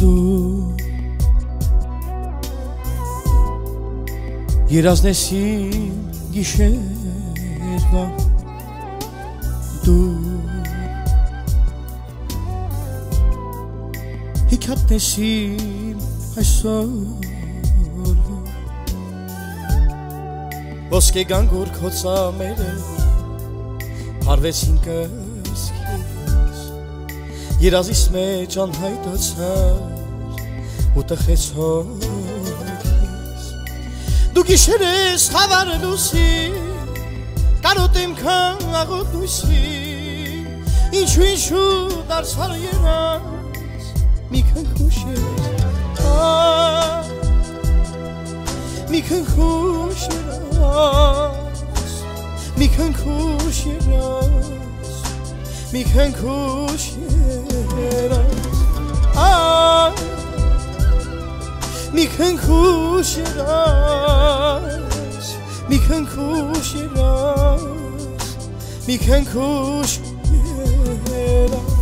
երազնեսին գիշերվա դու հիքապնեսին այսօր ոսկե գանգուր քո ծամերը հարվեցին կսկիս երազիս մեջ անհայտացար ու տխեց հոգիս դու գիշեր ես խավար լուսի կարոտ իմ քաղոտ լույսի ինչու դարձար երազ մի քնքուշ ես մի քնքուշ երազ մի քնքուշ երազ մի քնքուշ երազ մի քնքուշ երազ մի քնքուշ երազ մի քնքուշ երազ